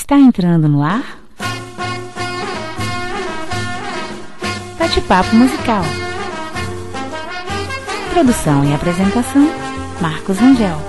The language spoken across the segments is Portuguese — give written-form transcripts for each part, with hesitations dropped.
Está entrando no ar Bate-Papo Musical. Produção e apresentação, Marcos Angel.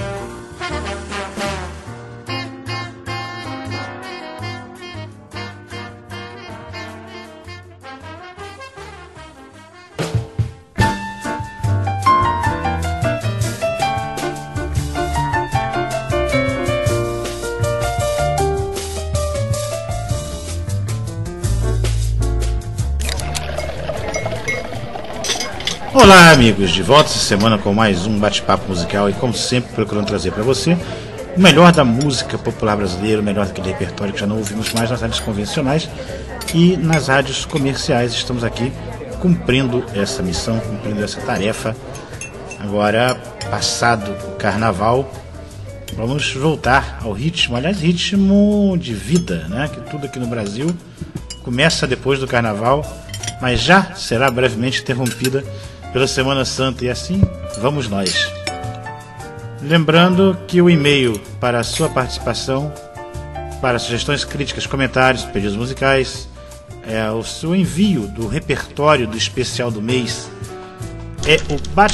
Olá amigos, de volta essa semana com mais um bate-papo musical e como sempre procurando trazer para você o melhor da música popular brasileira, o melhor daquele repertório que já não ouvimos mais nas rádios convencionais e nas rádios comerciais. Estamos aqui cumprindo essa missão, cumprindo essa tarefa. Agora, passado o carnaval, vamos voltar ao ritmo, aliás, ritmo de vida, né? Que tudo aqui no Brasil começa depois do carnaval, mas já será brevemente interrompida pela Semana Santa, e assim vamos nós. Lembrando que o e-mail para a sua participação, para sugestões, críticas, comentários, pedidos musicais, o seu envio do repertório do especial do mês é o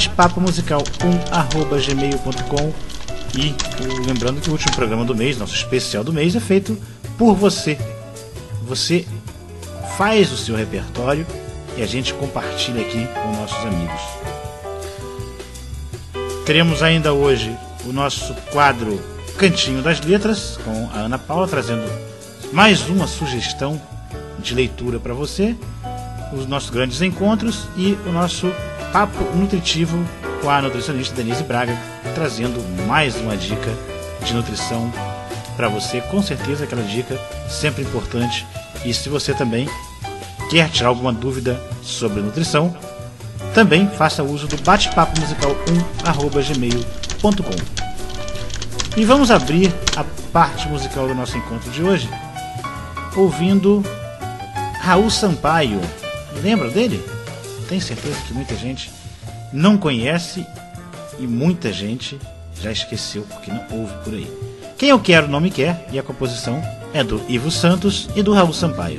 batepapomusical1@gmail.com. E lembrando que o último programa do mês, nosso especial do mês, é feito por você. Você faz o seu repertório e a gente compartilha aqui com nossos amigos. Teremos ainda hoje o nosso quadro Cantinho das Letras, com a Ana Paula, trazendo mais uma sugestão de leitura para você, os nossos grandes encontros e o nosso papo nutritivo com a nutricionista Denise Braga, trazendo mais uma dica de nutrição para você, com certeza aquela dica sempre importante. E se você também quer tirar alguma dúvida sobre nutrição, também faça uso do batepapomusical1@gmail.com. E vamos abrir a parte musical do nosso encontro de hoje ouvindo Raul Sampaio. Lembra dele? Tenho certeza que muita gente não conhece e muita gente já esqueceu porque não ouve por aí. Quem Eu Quero Não Me Quer, e a composição é do Ivo Santos e do Raul Sampaio.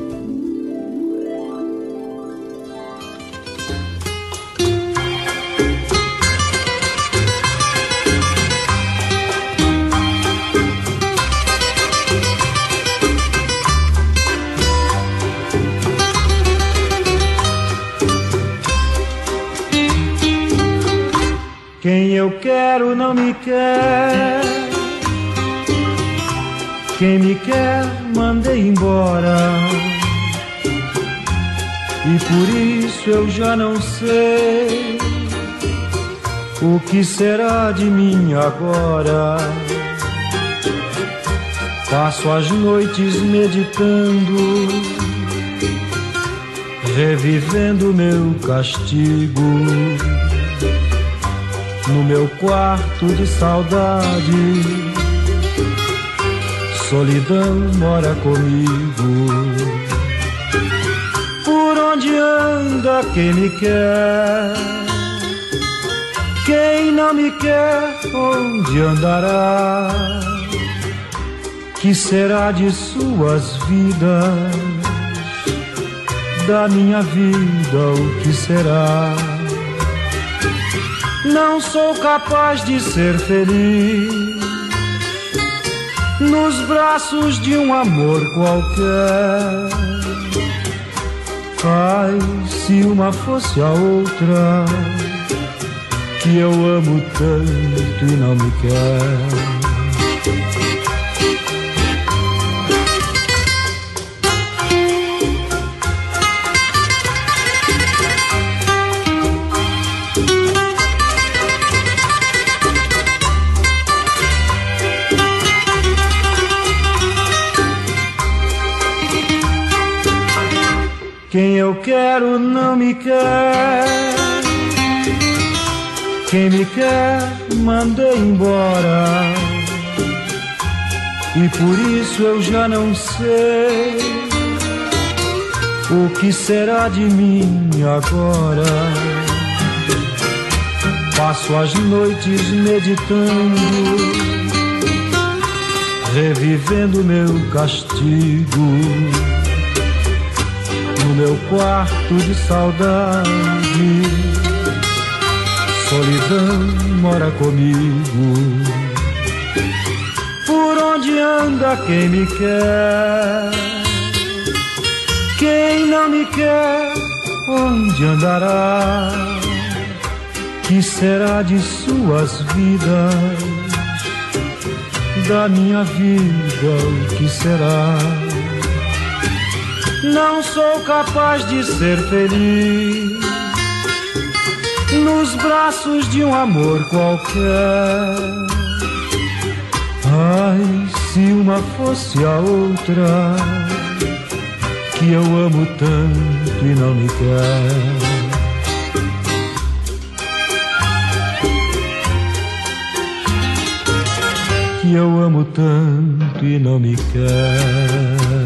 Quem eu quero não me quer, quem me quer mandei embora, e por isso eu já não sei o que será de mim agora. Passo as noites meditando, revivendo meu castigo. No meu quarto de saudade, solidão mora comigo. Por onde anda quem me quer? Quem não me quer, onde andará? Que será de suas vidas? Da minha vida, o que será? Não sou capaz de ser feliz nos braços de um amor qualquer. Ai, se uma fosse a outra, que eu amo tanto e não me quer. Quem eu quero não me quer, quem me quer mandei embora, e por isso eu já não sei o que será de mim agora. Passo as noites meditando, revivendo meu castigo. No meu quarto de saudade, solidão mora comigo. Por onde anda quem me quer? Quem não me quer, onde andará? Que será de suas vidas? Da minha vida, o que será? Não sou capaz de ser feliz nos braços de um amor qualquer. Ai, se uma fosse a outra, que eu amo tanto e não me quer. Que eu amo tanto e não me quer.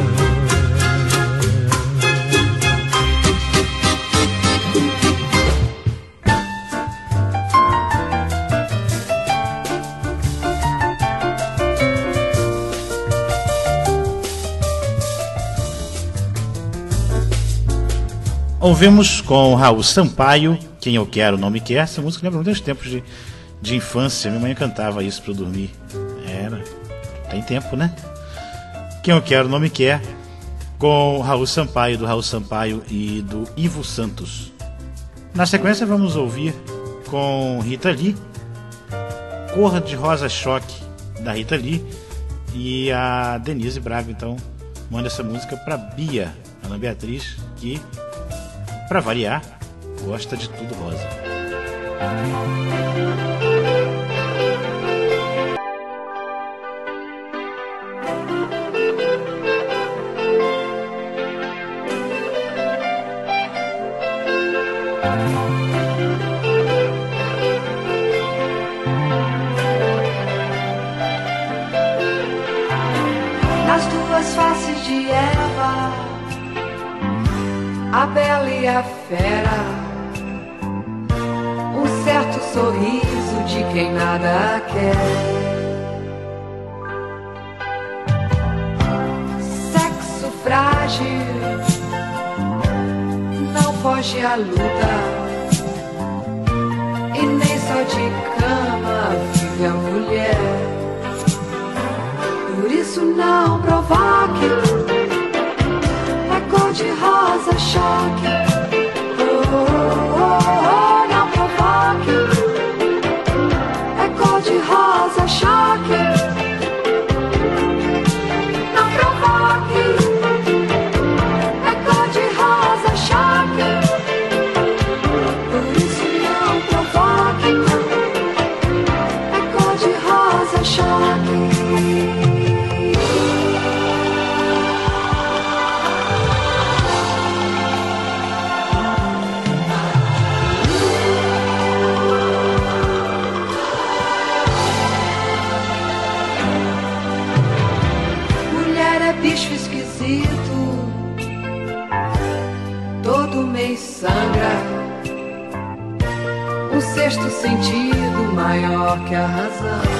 Ouvimos com Raul Sampaio, Quem Eu Quero Não Me Quer. Essa música lembra muitos tempos de infância. Minha mãe cantava isso para eu dormir. Tem tempo, né? Quem Eu Quero Não Me Quer, com Raul Sampaio, do Raul Sampaio e do Ivo Santos. Na sequência vamos ouvir com Rita Lee, Cor de Rosa Choque, da Rita Lee, e a Denise Braga. Então manda essa música para Bia, Ana Beatriz, que, para variar, gosta de tudo rosa. Nas duas faces de Eva, a bela e a fera, um certo sorriso de quem nada quer. Sexo frágil, não foge à luta, e nem só de cama vive a mulher. Por isso não provoque, é cor de rosa choque. Oh, oh, oh, não provoque, é cor de rosa choque. Não provoque, é cor de rosa choque. Por isso não provoque, é cor de rosa choque. Bicho esquisito, todo mês sangra, um sexto sentido maior que a razão.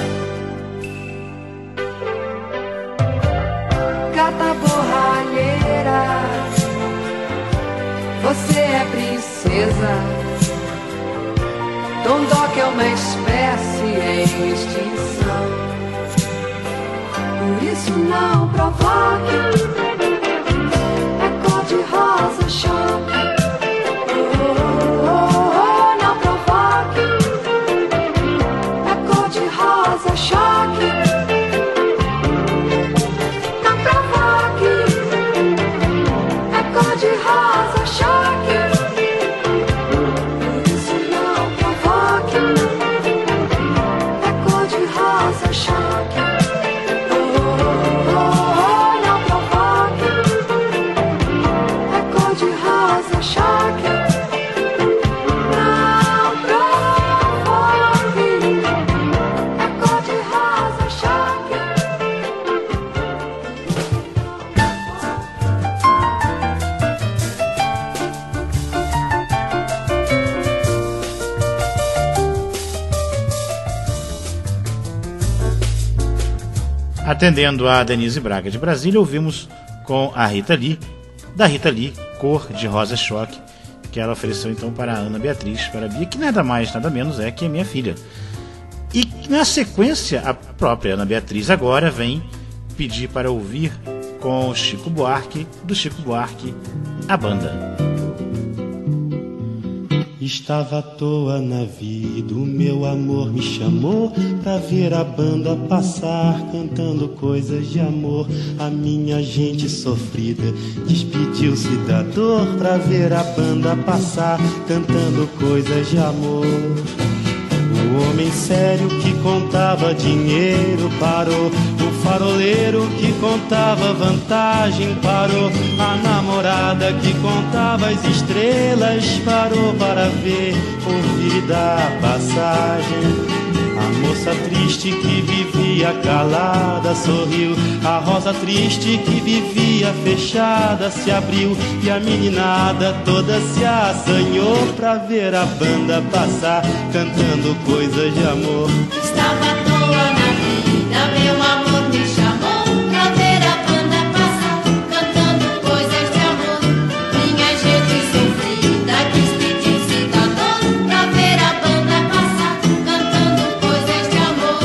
Gata borralheira, você é princesa. Dondoca é uma espécie em extinção. Por isso não provoque, é cor de rosa choque. Oh, oh, oh, não provoque, é cor de rosa choque. Não provoque, é cor de rosa choque. Por isso não provoque, é cor de rosa choque. Oh, oh, oh, não provoque. Atendendo a Denise Braga de Brasília, ouvimos com a Rita Lee, da Rita Lee, Cor de Rosa Choque, que ela ofereceu então para a Ana Beatriz, para a Bia, que nada mais, nada menos é que a minha filha. E na sequência, a própria Ana Beatriz agora vem pedir para ouvir com Chico Buarque, do Chico Buarque, A Banda. Estava à toa na vida, o meu amor me chamou pra ver a banda passar, cantando coisas de amor. A minha gente sofrida despediu-se da dor pra ver a banda passar, cantando coisas de amor. O homem sério que contava dinheiro parou, o faroleiro que contava vantagem parou, a namorada que contava as estrelas parou para ver, ouvir e dar passagem. A moça triste que vivia calada sorriu, a rosa triste que vivia fechada se abriu, e a meninada toda se assanhou pra ver a banda passar, cantando coisas de amor. Estava à toa na vida, meu amor me chamou pra ver a banda passar, cantando coisas de amor. Minha gente sofrida despediu-se da dor pra ver a banda passar, cantando coisas de amor.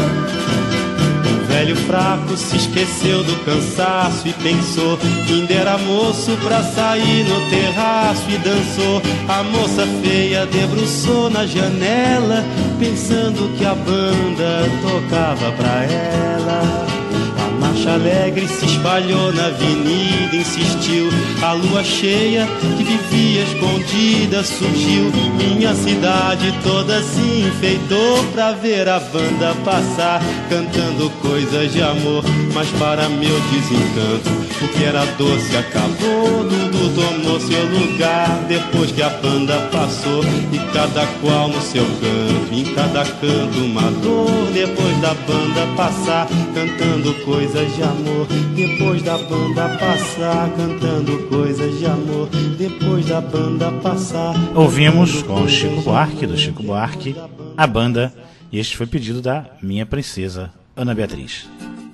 O velho fraco se esqueceu do cansaço e pensou que ainda era moço pra sair no terraço e dançou. A moça feia debruçou na janela, pensando que a banda tocava pra ela. A marcha alegre se espalhou na avenida, insistiu. A lua cheia que vivia escondida surgiu. Minha cidade toda se enfeitou pra ver a banda passar, cantando coisas de amor. Mas para meu desencanto, o que era doce acabou. Dudu tomou seu lugar depois que a banda passou, e cada qual no seu canto, em cada canto uma dor. Depois da banda passar, cantando coisas de amor. Depois da banda passar, cantando coisas de amor. Depois da banda passar. Ouvimos com Chico Buarque, do Chico Buarque, A Banda, e este foi pedido da minha princesa, Ana Beatriz.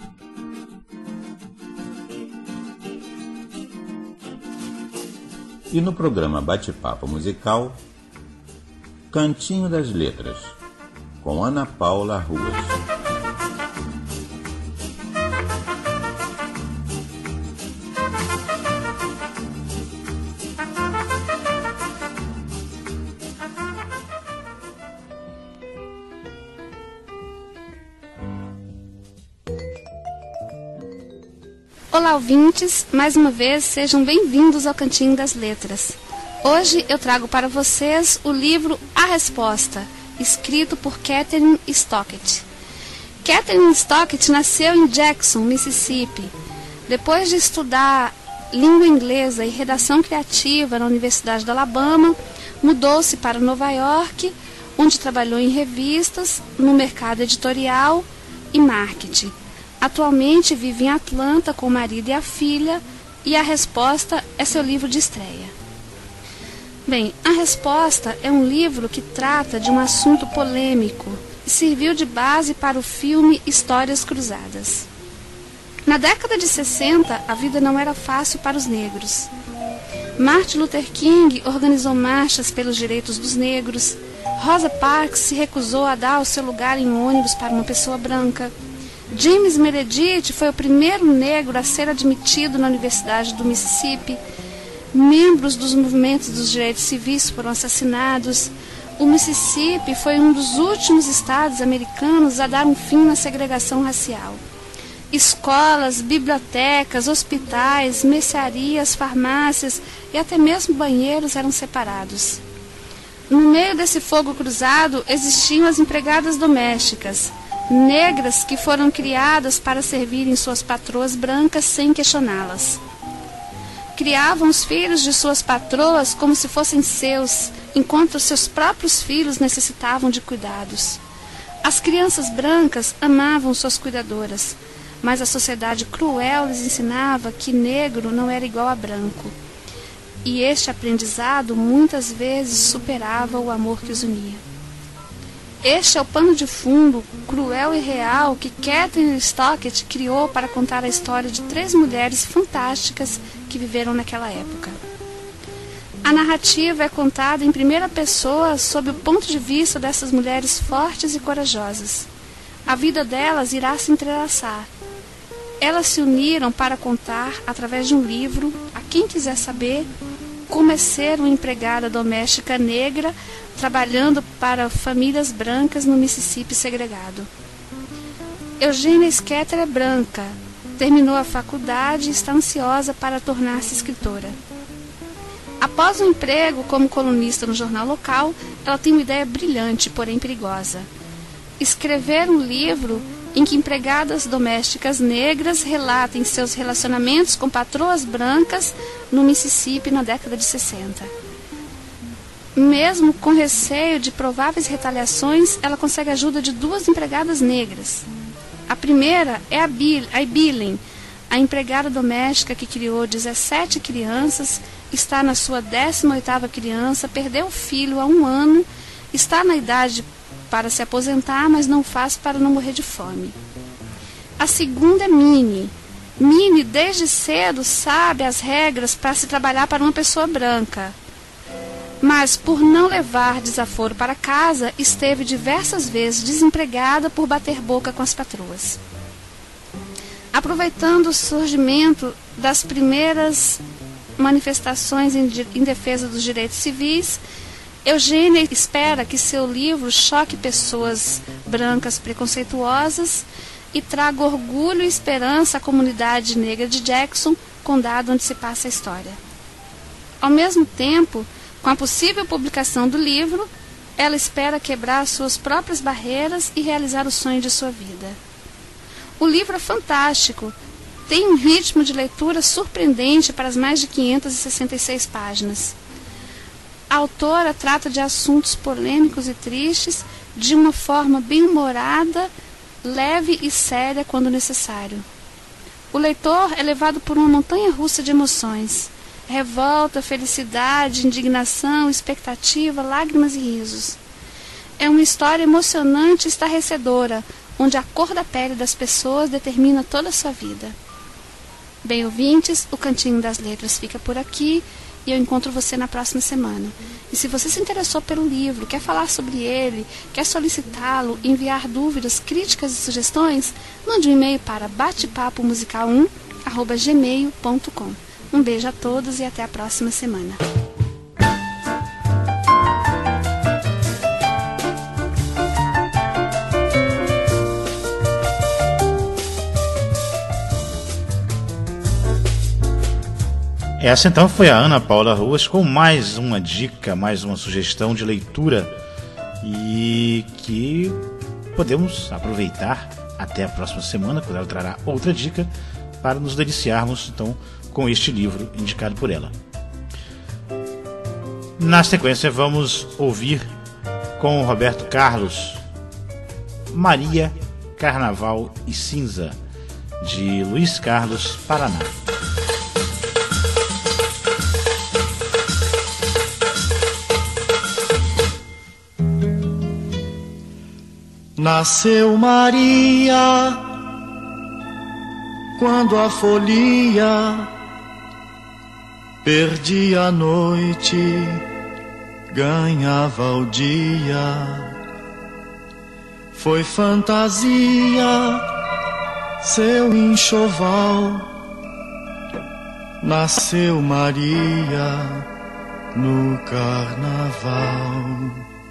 E no programa Bate-Papo Musical, Cantinho das Letras, com Ana Paula Ruas. Olá, ouvintes! Mais uma vez, sejam bem-vindos ao Cantinho das Letras. Hoje eu trago para vocês o livro A Resposta, escrito por Katherine Stockett. Katherine Stockett nasceu em Jackson, Mississippi. Depois de estudar língua inglesa e redação criativa na Universidade de Alabama, mudou-se para Nova York, onde trabalhou em revistas, no mercado editorial e marketing. Atualmente vive em Atlanta com o marido e a filha, e A Resposta é seu livro de estreia. Bem, A Resposta é um livro que trata de um assunto polêmico e serviu de base para o filme Histórias Cruzadas. Na década de 60, a vida não era fácil para os negros. Martin Luther King organizou marchas pelos direitos dos negros. Rosa Parks se recusou a dar o seu lugar em um ônibus para uma pessoa branca. James Meredith foi o primeiro negro a ser admitido na Universidade do Mississippi. Membros dos movimentos dos direitos civis foram assassinados. O Mississippi foi um dos últimos estados americanos a dar um fim na segregação racial. Escolas, bibliotecas, hospitais, mercearias, farmácias e até mesmo banheiros eram separados. No meio desse fogo cruzado existiam as empregadas domésticas, negras que foram criadas para servirem suas patroas brancas sem questioná-las. Criavam os filhos de suas patroas como se fossem seus, enquanto seus próprios filhos necessitavam de cuidados. As crianças brancas amavam suas cuidadoras, mas a sociedade cruel lhes ensinava que negro não era igual a branco. E este aprendizado muitas vezes superava o amor que os unia. Este é o pano de fundo cruel e real que Catherine Stockett criou para contar a história de 3 mulheres fantásticas que viveram naquela época. A narrativa é contada em primeira pessoa sob o ponto de vista dessas mulheres fortes e corajosas. A vida delas irá se entrelaçar. Elas se uniram para contar, através de um livro, a quem quiser saber, como é ser uma empregada doméstica negra trabalhando para famílias brancas no Mississippi segregado. Eugênia Scatter é branca, terminou a faculdade e está ansiosa para tornar-se escritora. Após um emprego como colunista no jornal local, ela tem uma ideia brilhante, porém perigosa. Escrever um livro em que empregadas domésticas negras relatem seus relacionamentos com patroas brancas no Mississippi na década de 60. Mesmo com receio de prováveis retaliações, ela consegue a ajuda de 2 empregadas negras. A primeira é a Billen, a empregada doméstica que criou 17 crianças, está na sua 18ª criança, perdeu o filho há 1 ano, está na idade para se aposentar, mas não faz para não morrer de fome. A segunda é Minnie. Minnie, desde cedo, sabe as regras para se trabalhar para uma pessoa branca. Mas, por não levar desaforo para casa, esteve diversas vezes desempregada por bater boca com as patroas. Aproveitando o surgimento das primeiras manifestações em defesa dos direitos civis, Eugênia espera que seu livro choque pessoas brancas preconceituosas e traga orgulho e esperança à comunidade negra de Jackson, condado onde se passa a história. Ao mesmo tempo, com a possível publicação do livro, ela espera quebrar suas próprias barreiras e realizar o sonho de sua vida. O livro é fantástico, tem um ritmo de leitura surpreendente para as mais de 566 páginas. A autora trata de assuntos polêmicos e tristes de uma forma bem-humorada, leve e séria quando necessário. O leitor é levado por uma montanha-russa de emoções: revolta, felicidade, indignação, expectativa, lágrimas e risos. É uma história emocionante e estarrecedora, onde a cor da pele das pessoas determina toda a sua vida. Bem, ouvintes, o Cantinho das Letras fica por aqui e eu encontro você na próxima semana. E se você se interessou pelo livro, quer falar sobre ele, quer solicitá-lo, enviar dúvidas, críticas e sugestões, mande um e-mail para batepapomusical1@gmail.com. Um beijo a todos e até a próxima semana. Essa então foi a Ana Paula Ruas com mais uma dica, mais uma sugestão de leitura e que podemos aproveitar até a próxima semana, quando ela trará outra dica para nos deliciarmos então com este livro indicado por ela. Na sequência vamos ouvir com o Roberto Carlos Maria, Carnaval e Cinza, de Luiz Carlos, Paraná. Nasceu Maria quando a folia perdia a noite, ganhava o dia. Foi fantasia seu enxoval. Nasceu Maria no carnaval.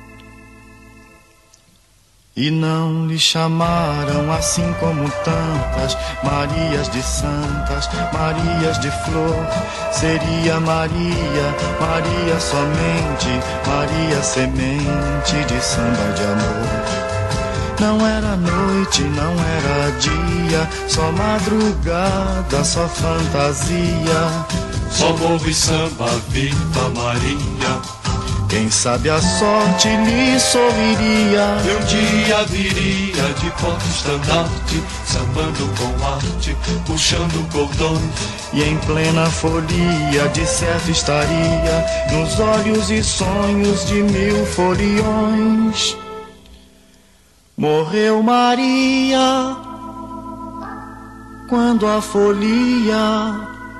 E não lhe chamaram assim como tantas Marias de santas, Marias de flor. Seria Maria, Maria somente, Maria semente de samba de amor. Não era noite, não era dia, só madrugada, só fantasia. Só morro e samba, viva Maria. Quem sabe a sorte lhe sorriria. Meu dia viria de porta-estandarte, sambando com arte, puxando cordões. E em plena folia de certo estaria nos olhos e sonhos de 1000 foliões. Morreu Maria quando a folia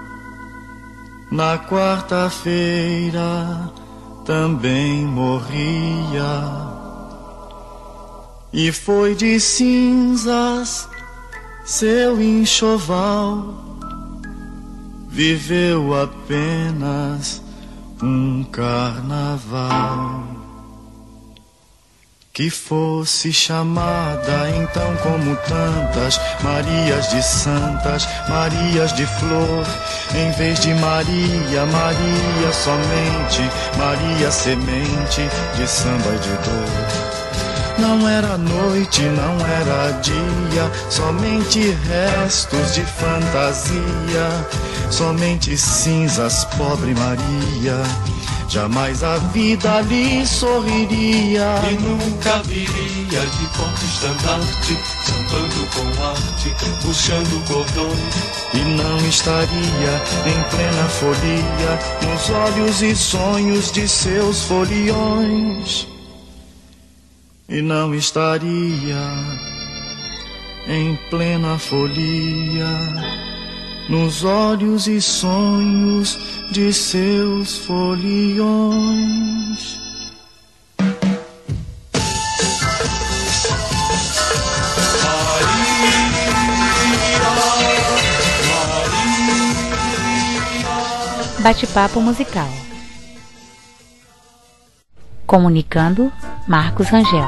na quarta-feira também morria. E foi de cinzas seu enxoval, viveu apenas um carnaval. Que fosse chamada então como tantas Marias de santas, Marias de flor, em vez de Maria, Maria somente, Maria semente de samba e de dor. Não era noite, não era dia, somente restos de fantasia, somente cinzas, pobre Maria. Jamais a vida lhe sorriria E nunca viria de porta-estandarte, sambando com arte, puxando cordões. E não estaria em plena folia nos olhos e sonhos de seus foliões. E não estaria em plena folia nos olhos e sonhos de seus foliões. Bate-papo musical. Comunicando, Marcos Rangel.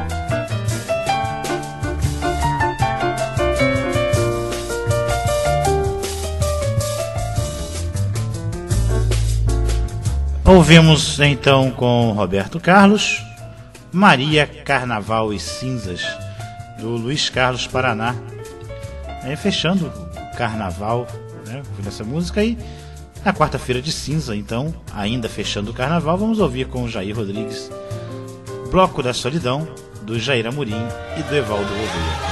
Ouvimos então com Roberto Carlos, Maria, Carnaval e Cinzas, do Luiz Carlos Paraná. Fechando o Carnaval, né, essa música aí. Na quarta-feira de cinza, então, ainda fechando o Carnaval, vamos ouvir com o Jair Rodrigues, Bloco da Solidão, do Jair Amorim e do Evaldo Gouveia.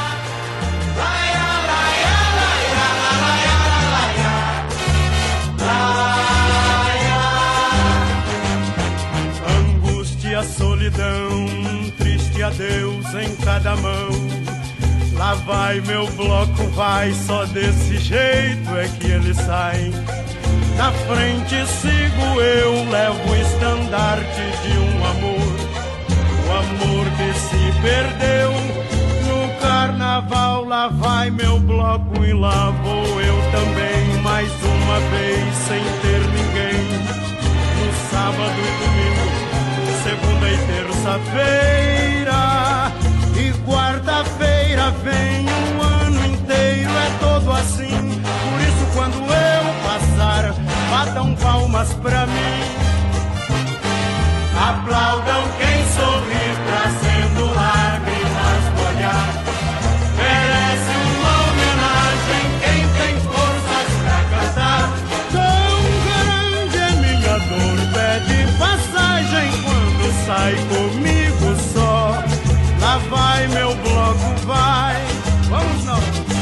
Angústia, solidão, triste adeus em cada mão. Lá vai meu bloco, vai, só desse jeito é que ele sai. Na frente sigo eu, levo o estandarte de um amor, o amor que se perdeu no carnaval. Lá vai meu bloco e lá vou eu também, mais uma vez sem ter ninguém. No sábado e domingo, segunda e terça-feira e quarta-feira vem um ano inteiro, é todo assim. Por isso quando eu passar, batam palmas pra mim. Aplaudam quem sorri, trazendo lágrimas no olhar. Merece uma homenagem quem tem forças pra cantar. Tão grande é minha dor, pede passagem quando sai comigo só. Lá vai meu bloco, vai. Vamos nós.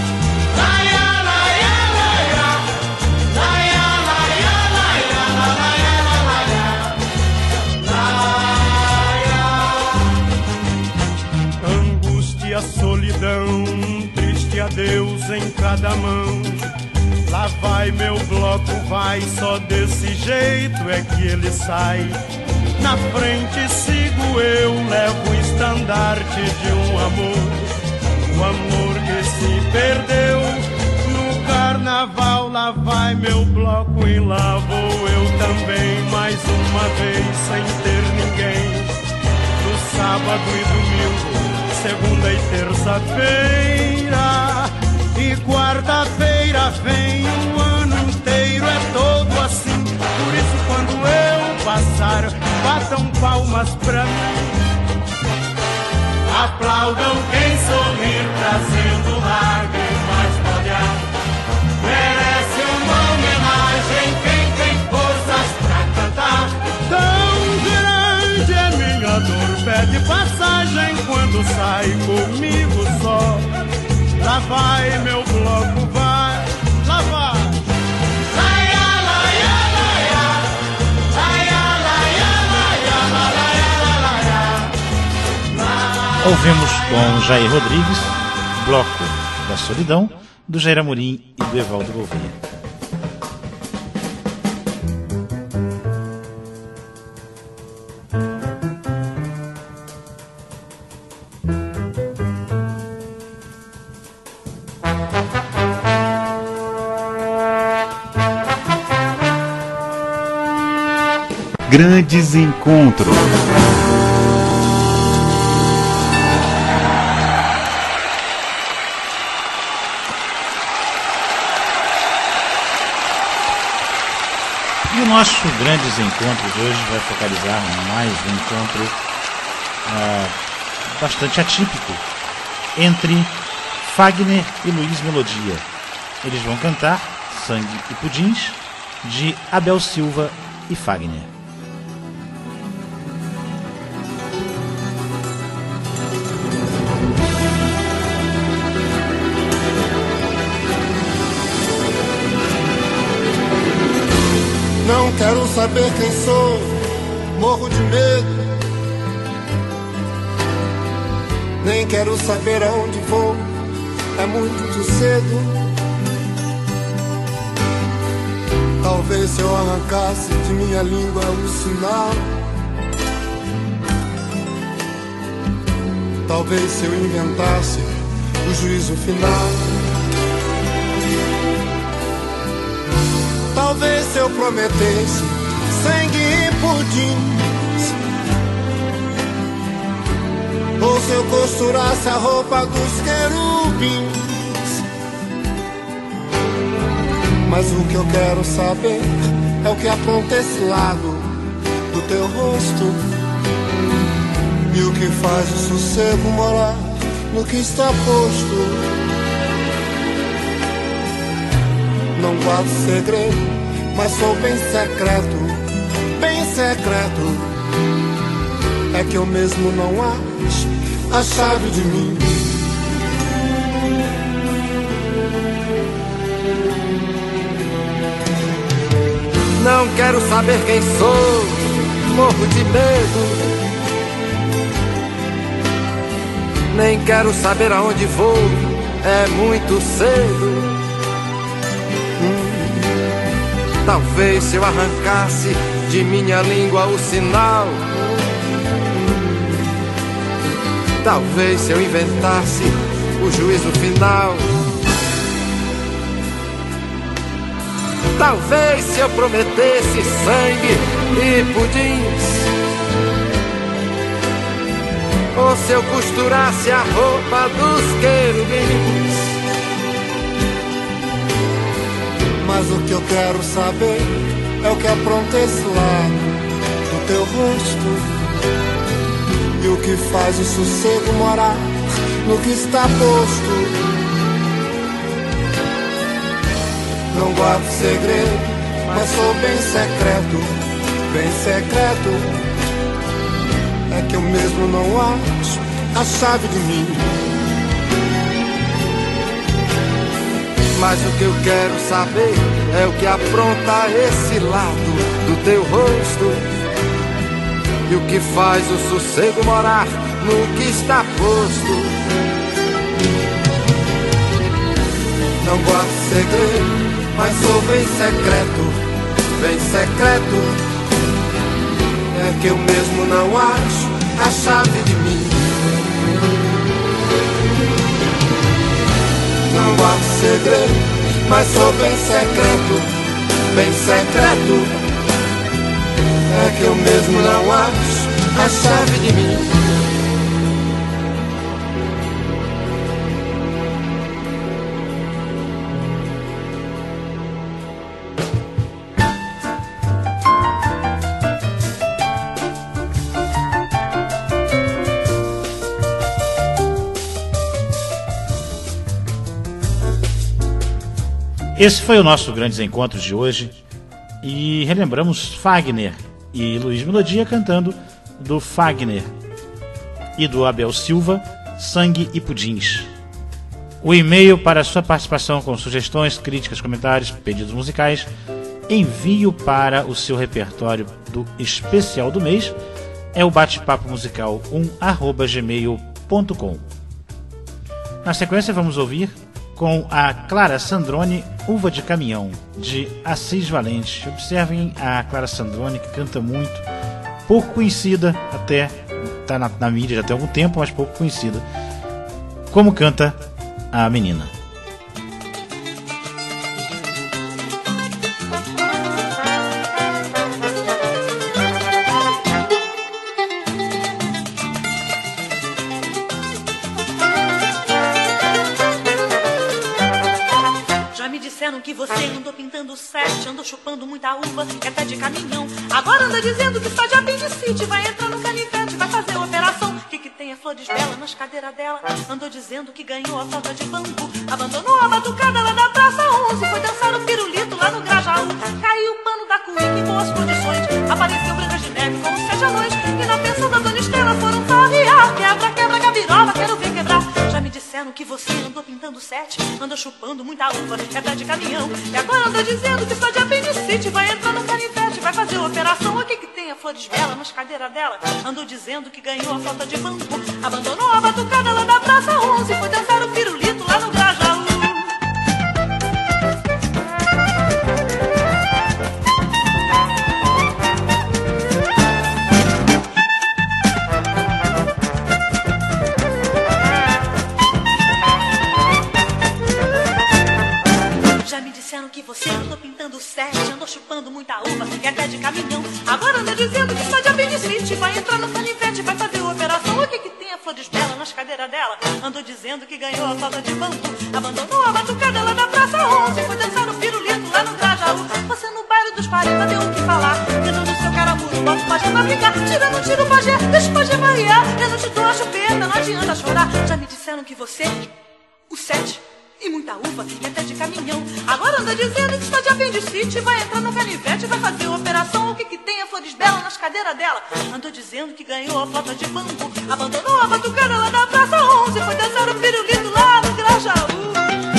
Angústia, solidão, triste adeus em cada mão. Lá vai meu bloco, vai, só desse jeito é que ele sai. Na frente sigo eu, levo o estandarte de um amor, o amor que se perdeu no carnaval. Lá vai meu bloco e lá vou eu também, mais uma vez sem ter ninguém. No sábado e domingo, segunda e terça-feira e quarta-feira vem um ano inteiro, é todo assim. Por isso quando eu passar, batam palmas pra mim. Aplaudam quem sorrir, trazendo lágrimas no olhar. Merece uma homenagem quem tem forças pra cantar. Tão grande é minha dor, pede passagem quando sai comigo só. Lá vai meu bloco, vai, lá vai. Ouvimos com Jair Rodrigues, Bloco da Solidão, do Jair Amorim e do Evaldo Gouveia. Grandes encontros. E o nosso Grandes Encontros hoje vai focalizar mais um encontro bastante atípico entre Fagner e Luiz Melodia. Eles vão cantar Sangue e Pudins, de Abel Silva e Fagner. Não quero saber quem sou, morro de medo. Nem quero saber aonde vou, é muito cedo. Talvez se eu arrancasse de minha língua o sinal, talvez se eu inventasse o juízo final, talvez se eu prometesse sangue e pudins, ou se eu costurasse a roupa dos querubins. Mas o que eu quero saber é o que apronta esse lado do teu rosto, e o que faz o sossego morar no que está posto. Não guardo segredo, mas sou bem secreto, bem secreto. É que eu mesmo não acho a chave de mim. Não quero saber quem sou, morro de medo. Nem quero saber aonde vou, é muito cedo. Talvez se eu arrancasse de minha língua o sinal, talvez se eu inventasse o juízo final, talvez se eu prometesse sangue e pudins, ou se eu costurasse a roupa dos querubins. Mas o que eu quero saber é o que apronta esse lado do teu rosto, e o que faz o sossego morar no que está posto. Não guardo segredo, mas sou bem secreto, bem secreto. É que eu mesmo não acho a chave de mim. Mas o que eu quero saber é o que apronta esse lado do teu rosto, e o que faz o sossego morar no que está posto. Não guardo segredo, mas sou bem secreto, bem secreto. É que eu mesmo não acho a chave de mim. Não guardo segredo, mas sou bem secreto, bem secreto. É que eu mesmo não acho a chave de mim. Esse foi o nosso Grandes Encontros de hoje, e relembramos Fagner e Luiz Melodia cantando do Fagner e do Abel Silva, Sangue e Pudins. O e-mail para a sua participação com sugestões, críticas, comentários, pedidos musicais, envio para o seu repertório do especial do mês é o batepapo musical 1@gmail.com. gmail.com. Na sequência vamos ouvir com a Clara Sandrone, Uva de Caminhão, de Assis Valente. Observem a Clara Sandrone, que canta muito, pouco conhecida, até está na mídia já tem algum tempo, mas pouco conhecida. Como canta a menina. Que você andou pintando sete, andou chupando muita uva, e até de caminhão. Agora anda dizendo que está de apendicite, vai entrar no canivete, vai fazer operação. Que tem a flores bela nas cadeiras dela. Andou dizendo que ganhou a flauta de bambu, abandonou a batucada lá da Praça 11, foi dançar o pirulito lá no Grajaú. Caiu o pano da cuíca em boas condições, apareceu Branca de Neve como 7 anões, e na pensão da Dona Estela foram farrear. Quebra, quebra, gabiroba, quero ver quebrar. Já me disseram que você andou pintando sete, andou chupando muita uva, é pé de caminhão. E agora anda dizendo que está de apendicite, vai entrar no canivete, vai fazer operação. O que tem a flores bela nas cadeiras dela? Andou dizendo que ganhou a flauta de bambu, abandonou a batucada lá da Praça 11, foi dançar o pirulito lá no Grajaú. Que você andou pintando sete, andou chupando muita uva, e até de caminhão. Agora anda dizendo que está de apendicite, vai entrar no canivete, vai fazer operação. O que tem a flores bela nas cadeiras dela? Andou dizendo que ganhou a flauta de bambu, abandonou a batucada lá da Praça 11, foi dançar o pirulito lá no Grajaú. Você no baile dos 40 deu o que falar, tirando o seu caramujo, bota o pajé pra brincar, tirando um tiro o pajé, deixa o pajé barrear. Eu não te dou a chupeta, não adianta chorar. Já me disseram que você, o sete e muita uva, e até de caminhão. Agora anda dizendo que está de apendicite, vai entrar no canivete, vai fazer operação. O que tem a flores bela nas cadeiras dela? Andou dizendo que ganhou a flauta de bambu, abandonou a batucada lá da Praça 11, foi dançar o pirulito lá no Grajaú.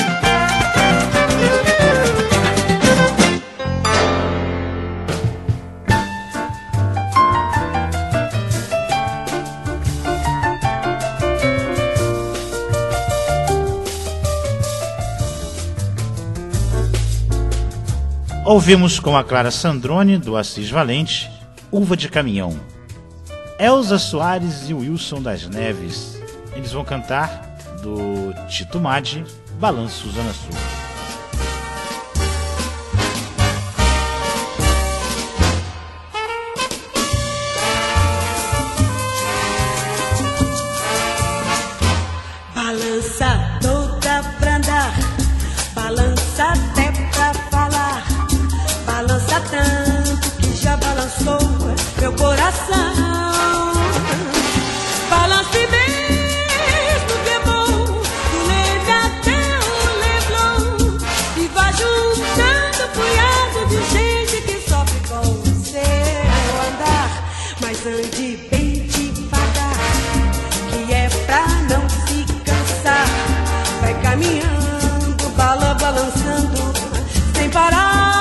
Ouvimos com a Clara Sandrone, do Assis Valente, Uva de Caminhão. Elza Soares e Wilson das Neves, eles vão cantar do Tito Maddi, Balanço Zona Sul. Balança toda pra andar, balança até pra falar, balança tanto que já balançou meu coração. Balance mesmo que é bom, do leve até o leblon, e vá juntando punhado de gente que sofre com o seu andar. Mas ande bem devagar, que é pra não se cansar. Vai caminhando, balançando sem parar.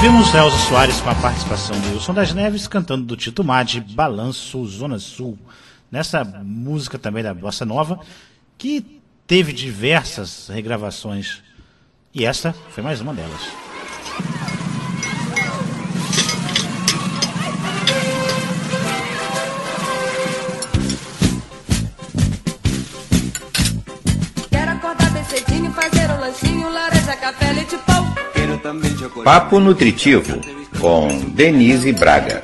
Ouvimos Elza Soares com a participação de Wilson das Neves cantando do Tito Madi, Balanço Zona Sul. Nessa música também da Bossa Nova, que teve diversas regravações. E essa foi mais uma delas. Quero acordar bem cedinho, fazer um lanchinho, laranja, café, leite, pão. Papo Nutritivo, com Denise Braga.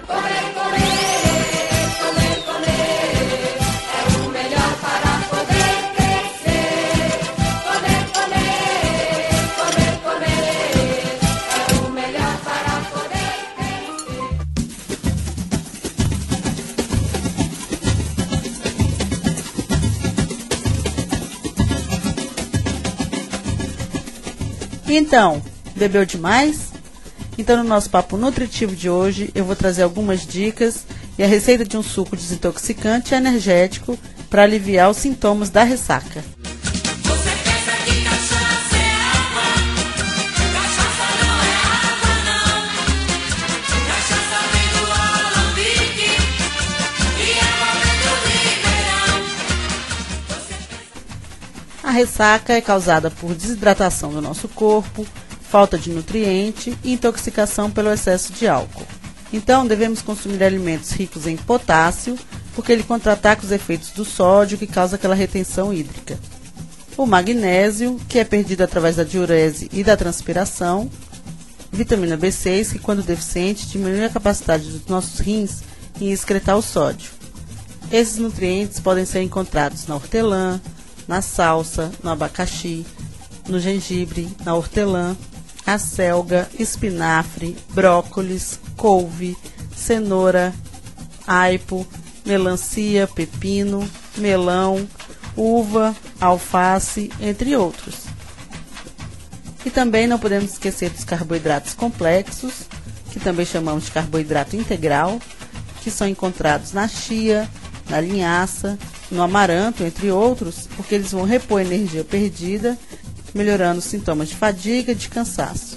Então, bebeu demais? Então no nosso Papo Nutritivo de hoje eu vou trazer algumas dicas e a receita de um suco desintoxicante e energético para aliviar os sintomas da ressaca. A ressaca é causada por desidratação do nosso corpo, falta de nutriente e intoxicação pelo excesso de álcool. Então, devemos consumir alimentos ricos em potássio, porque ele contra-ataca os efeitos do sódio que causa aquela retenção hídrica. O magnésio, que é perdido através da diurese e da transpiração. Vitamina B6, que quando deficiente diminui a capacidade dos nossos rins em excretar o sódio. Esses nutrientes podem ser encontrados na hortelã, na salsa, no abacaxi, no gengibre, na hortelã, acelga, espinafre, brócolis, couve, cenoura, aipo, melancia, pepino, melão, uva, alface, entre outros. E também não podemos esquecer dos carboidratos complexos, que também chamamos de carboidrato integral, que são encontrados na chia, na linhaça, no amaranto, entre outros, porque eles vão repor a energia perdida, melhorando os sintomas de fadiga e de cansaço.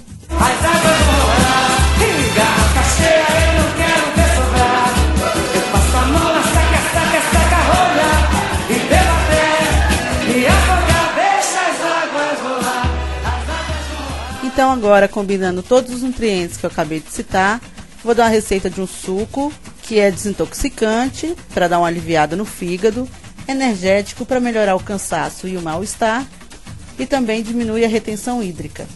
Então agora, combinando todos os nutrientes que eu acabei de citar, vou dar uma receita de um suco que é desintoxicante, para dar uma aliviada no fígado, energético para melhorar o cansaço e o mal-estar, e também diminui a retenção hídrica.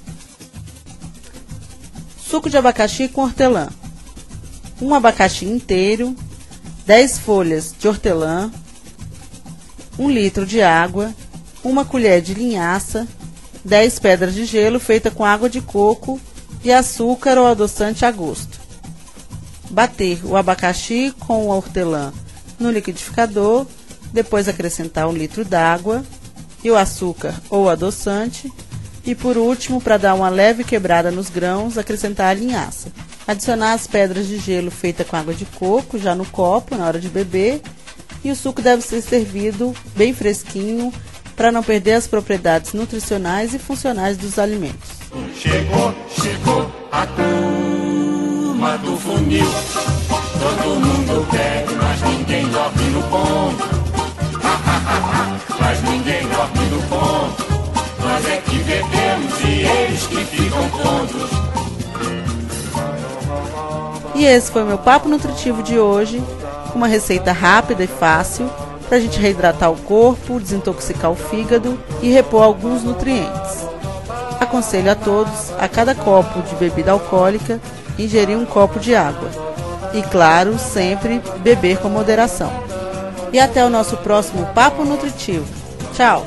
Suco de abacaxi com hortelã. Um abacaxi inteiro, 10 folhas de hortelã, 1 litro de água, 1 colher de linhaça, 10 pedras de gelo feita com água de coco e açúcar ou adoçante a gosto. Bater o abacaxi com a hortelã no liquidificador, depois acrescentar 1 litro d'água e o açúcar ou adoçante e por último, para dar uma leve quebrada nos grãos, acrescentar a linhaça. Adicionar as pedras de gelo feita com água de coco já no copo na hora de beber e o suco deve ser servido bem fresquinho para não perder as propriedades nutricionais e funcionais dos alimentos. Chegou a turma do funil. Todo mundo bebe, mas ninguém dorme no ponto. Mas ninguém dorme no ponto. Nós é que bebemos e eles que ficam tontos. E esse foi o meu Papo Nutritivo de hoje, com uma receita rápida e fácil para a gente reidratar o corpo, desintoxicar o fígado e repor alguns nutrientes. Aconselho a todos, a cada copo de bebida alcoólica, ingerir 1 copo de água. E claro, sempre beber com moderação. E até o nosso próximo Papo Nutritivo. Tchau!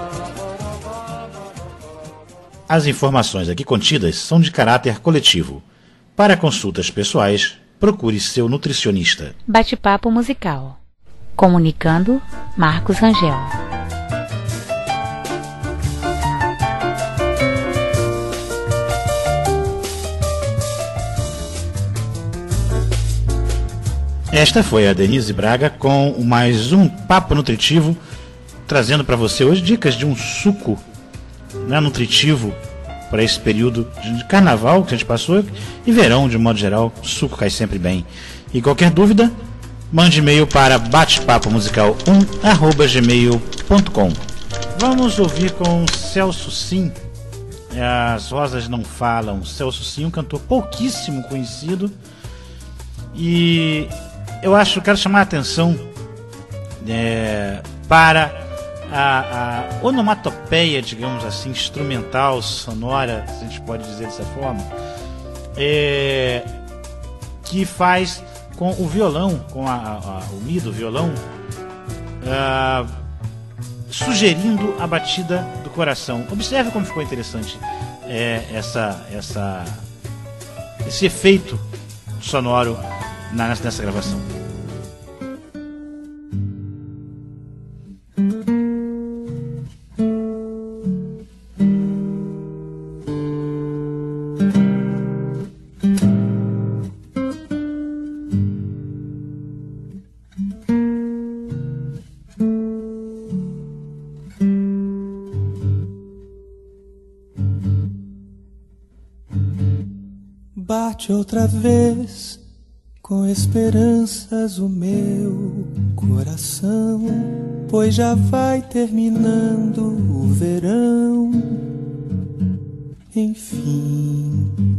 As informações aqui contidas são de caráter coletivo. Para consultas pessoais, procure seu nutricionista. Bate-papo musical. Comunicando, Marcos Rangel. Esta foi a Denise Braga com mais um Papo Nutritivo, trazendo para você hoje dicas de um suco nutritivo para esse período de carnaval que a gente passou e verão, de modo geral, o suco cai sempre bem. E qualquer dúvida, mande e-mail para batepapomusical1@gmail.com. Vamos ouvir com Celso Sim, As Rosas Não Falam. Celso Sim, um cantor pouquíssimo conhecido, e eu quero chamar a atenção para a onomatopeia, digamos assim, instrumental, sonora, se a gente pode dizer dessa forma, que faz com o violão, com o mi do violão, sugerindo a batida do coração. Observe como ficou interessante esse efeito sonoro nessa gravação. Bate outra vez com esperanças o meu coração, pois já vai terminando o verão. Enfim,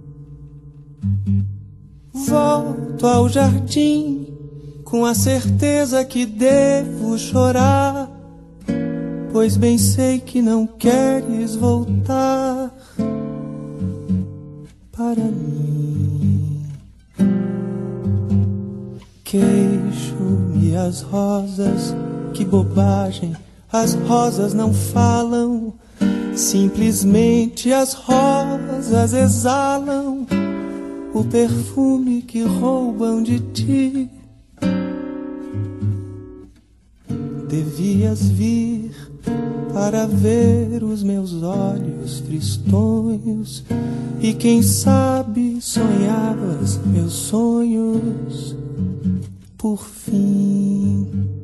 volto ao jardim com a certeza que devo chorar, pois bem sei que não queres voltar para mim. Queixo-me as rosas, que bobagem, as rosas não falam, simplesmente as rosas exalam o perfume que roubam de ti. Devias vir para ver os meus olhos tristonhos, e quem sabe sonhavas meus sonhos por fim.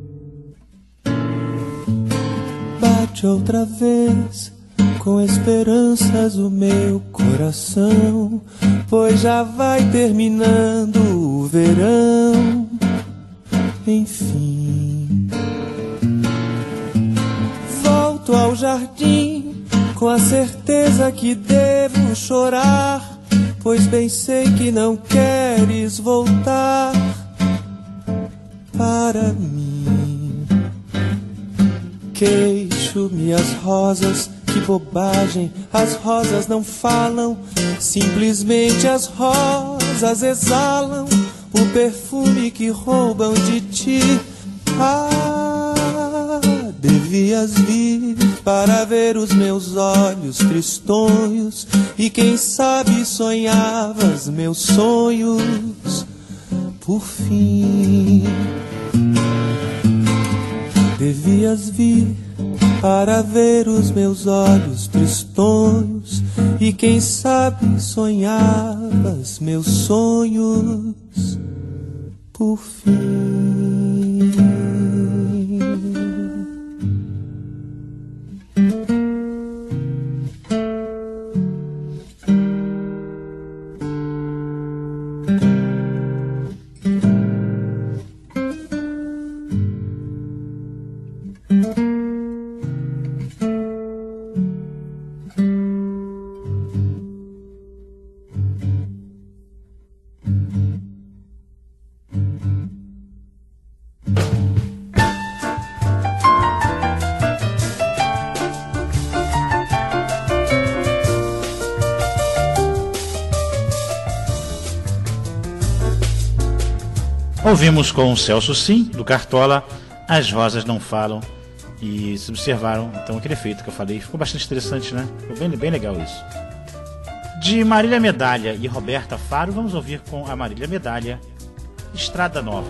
Bate outra vez com esperanças o meu coração, pois já vai terminando o verão. Enfim, volto ao jardim com a certeza que devo chorar, pois bem sei que não queres voltar para mim. Queixo-me as rosas, que bobagem, as rosas não falam, simplesmente as rosas exalam o perfume que roubam de ti. Devias vir para ver os meus olhos tristonhos, e quem sabe sonhavas meus sonhos por fim. Devias vir para ver os meus olhos tristonhos, e quem sabe sonhavas meus sonhos por fim. Ouvimos com o Celso Sim, do Cartola, As Rosas Não Falam. E se observaram, então, aquele efeito que eu falei. Ficou bastante interessante, né? Ficou bem legal isso. De Marília Medalha e Roberta Faro, vamos ouvir com a Marília Medalha, Estrada Nova.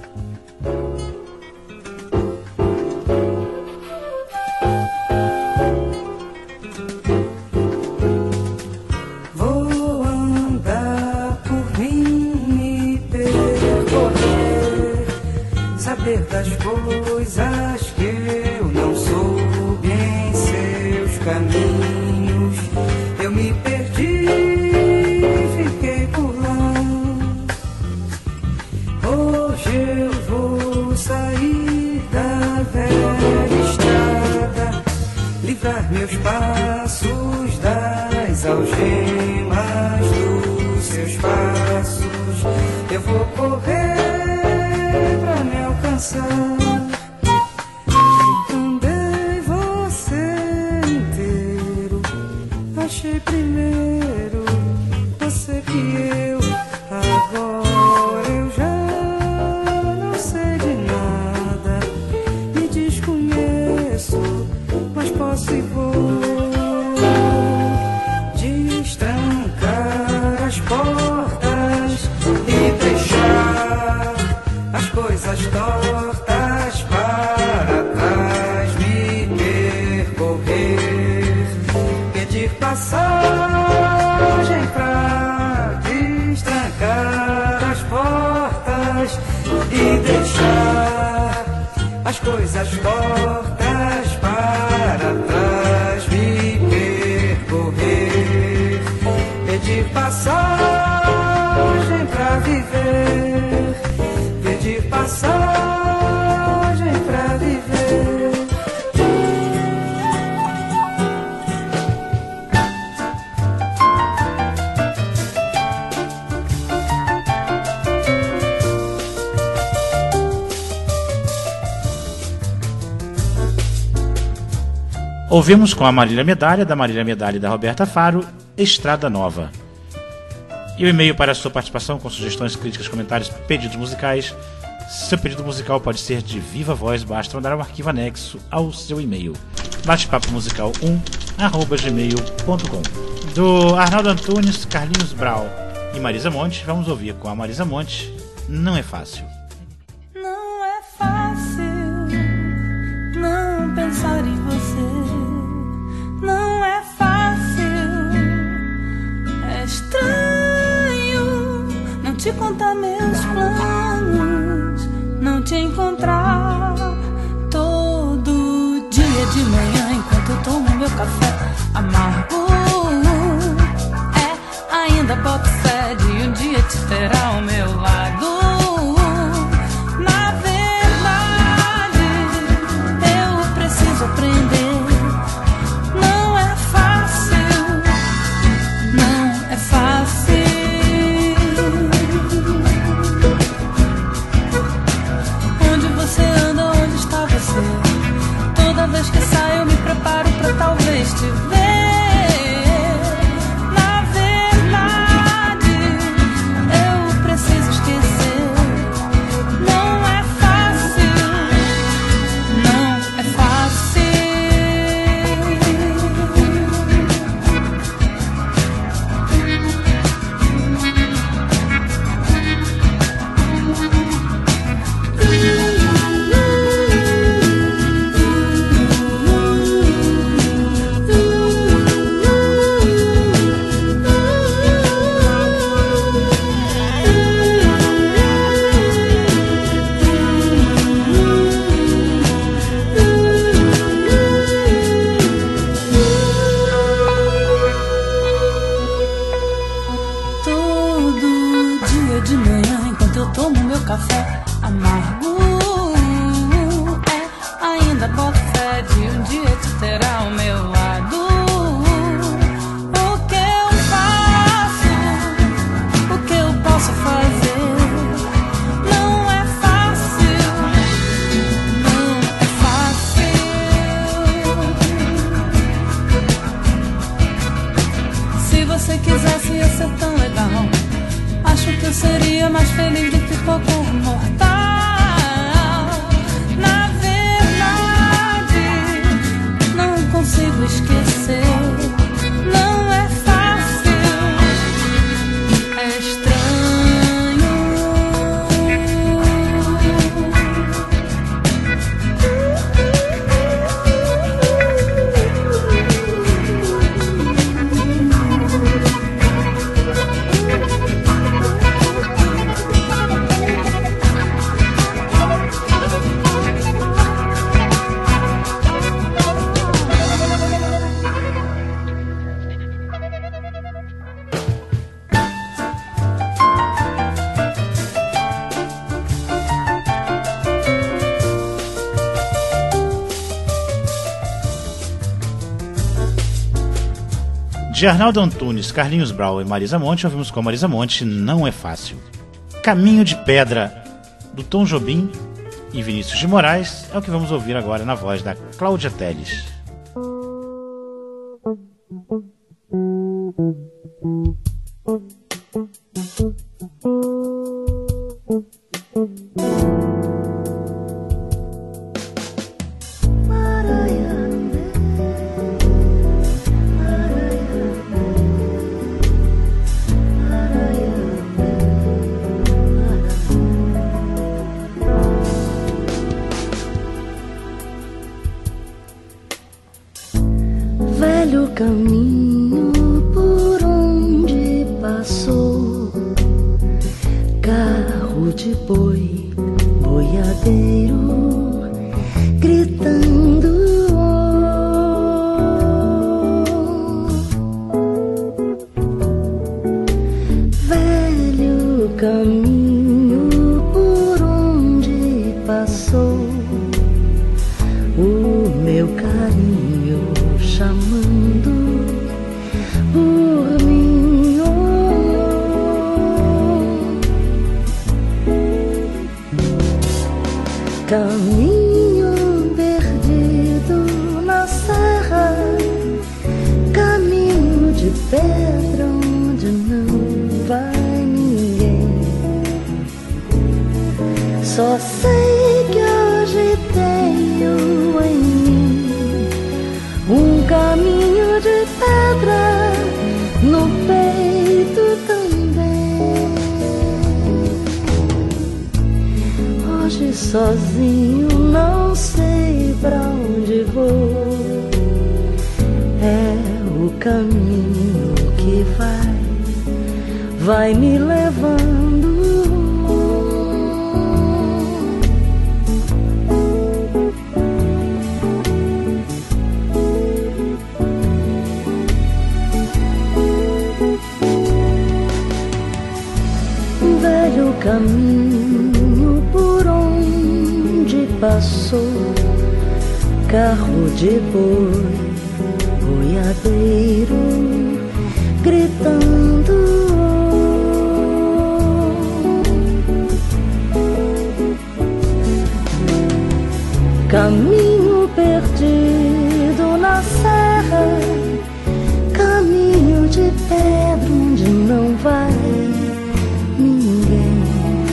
Vou andar por mim e percorrer, saber das coisas que eu não soube em seus caminhos. seus passos, das algemas dos seus passos. Eu vou correr pra me alcançar. Andei você inteiro, achei primeiro você que eu. Agora eu já não sei de nada, me desconheço, mas posso e vou destrancar as portas e deixar as coisas tortas para trás, me percorrer, pedir passagem pra destrancar as portas e deixar as coisas tortas para trás, me percorrer, pedir passagem pra viver, pedir passagem pra viver. Ouvimos com a Marília Medalha, da Marília Medalha e da Roberta Faro, Estrada Nova. E o e-mail para a sua participação com sugestões, críticas, comentários, pedidos musicais. Seu pedido musical pode ser de viva voz, basta mandar um arquivo anexo ao seu e-mail. batepapomusical1@gmail.com. Do Arnaldo Antunes, Carlinhos Brau e Marisa Monte, vamos ouvir com a Marisa Monte, Não é Fácil. Não é fácil não pensar em você. Não é fácil, é estranho não te contar meus planos, não te encontrar todo dia de manhã enquanto eu tomo meu café amargo. Ainda boto fé de um dia te ter ao meu lado. Na verdade, eu preciso aprender. Não é fácil, não é fácil. Onde você anda, onde está você? Toda vez que saio eu me preparo pra talvez te ver. De Arnaldo Antunes, Carlinhos Brau e Marisa Monte, ouvimos com Marisa Monte, Não é Fácil. Caminho de Pedra, do Tom Jobim e Vinícius de Moraes, é o que vamos ouvir agora na voz da Cláudia Telles. Velho caminho por onde passou carro de boi, boiadeiro gritando. Velho caminho por onde passou o meu carinho chamando por mim. Caminho perdido na serra, caminho de pedra onde não vai ninguém. Só sei que hoje tenho em mim um caminho de pedra no peito também. Hoje sozinho não sei pra onde vou. É o caminho que vai me levando. Velho caminho por onde passou carro de boi, boiadeiro gritando. Caminho perdido na serra, caminho de pedra onde não vai ninguém.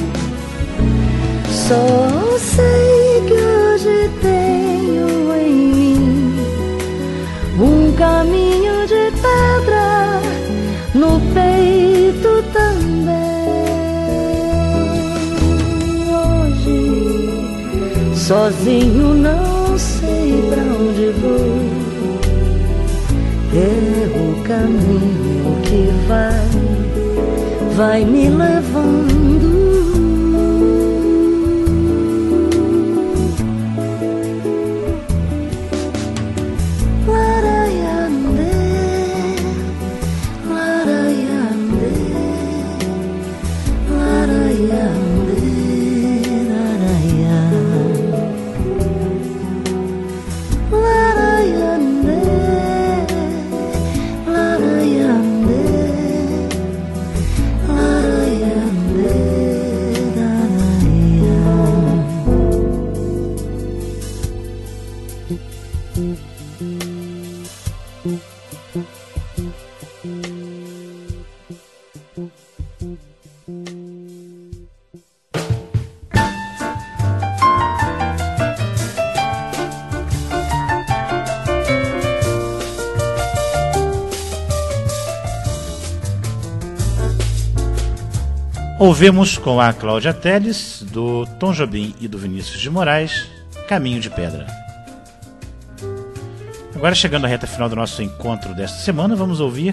Só sei que hoje tenho em mim um caminho de pedra no peito também. Hoje sozinho não sei pra onde vou. É o caminho que vai me levando. Ouvimos com a Cláudia Telles, do Tom Jobim e do Vinícius de Moraes, Caminho de Pedra. Agora, chegando à reta final do nosso encontro desta semana, vamos ouvir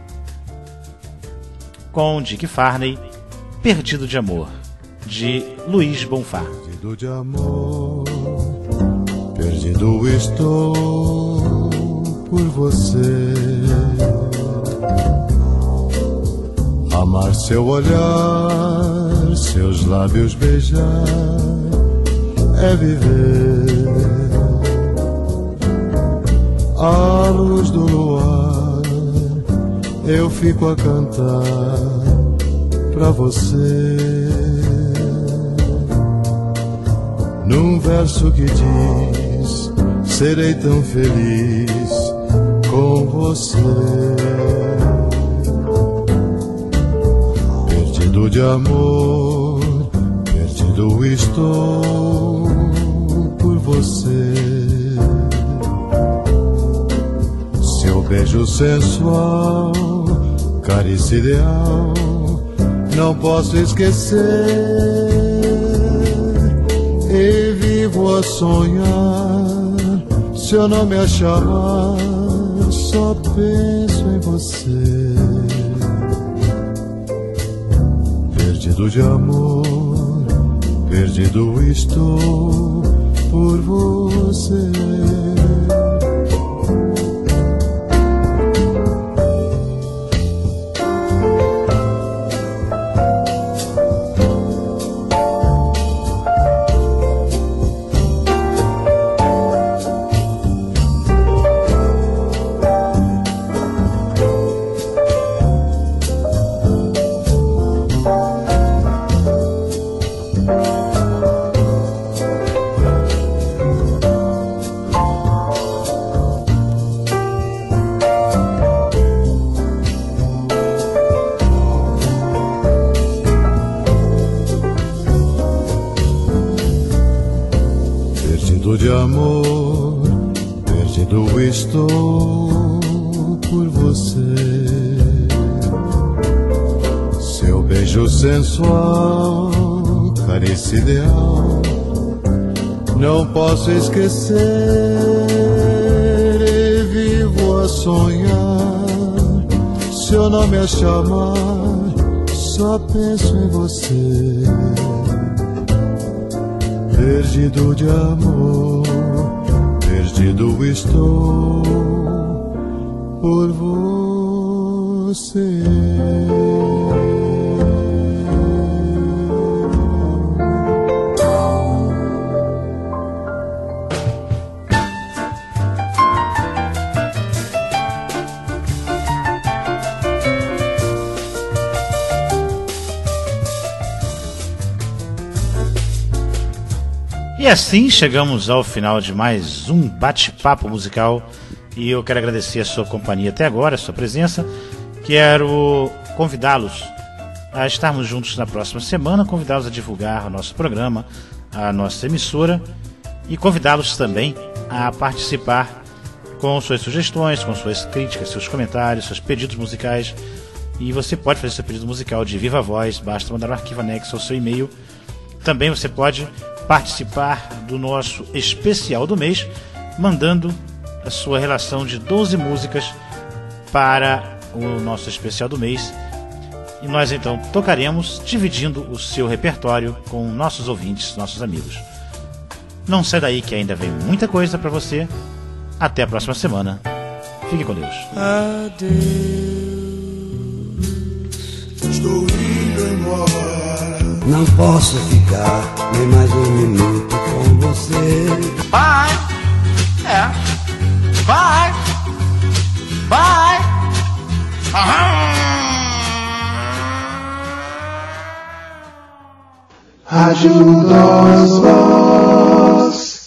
com Dick Farney, Perdido de Amor, de Luiz Bonfá. Perdido de amor, perdido estou por você. Amar seu olhar, seus lábios beijar, é viver. À luz do luar, eu fico a cantar pra você. Num verso que diz: serei tão feliz com você. Perdido de amor, perdido estou por você. Seu beijo sensual, carícia ideal, não posso esquecer. E vivo a sonhar, se eu não me chamar, só penso em você. Perdido de amor, perdido estou por você. De amor, perdido estou por você. Seu beijo sensual, carícia ideal, não posso esquecer. E vivo a sonhar, se eu não me chamar, só penso em você. Perdido de amor, perdido estou por você. E assim chegamos ao final de mais um bate-papo musical, e eu quero agradecer a sua companhia até agora, a sua presença. Quero convidá-los a estarmos juntos na próxima semana, convidá-los a divulgar o nosso programa, a nossa emissora, e convidá-los também a participar com suas sugestões, com suas críticas, seus comentários, seus pedidos musicais. E você pode fazer seu pedido musical de viva voz, basta mandar um arquivo anexo ao seu e-mail. Também você pode participar do nosso especial do mês, mandando a sua relação de 12 músicas para o nosso especial do mês, e nós então tocaremos dividindo o seu repertório com nossos ouvintes, nossos amigos. Não sai daí que ainda vem muita coisa para você. Até a próxima semana. Fique com Deus. Adeus, estou indo embora. Não posso ficar nem mais um minuto com você. Vai, vai, vai. Rádio Oswald.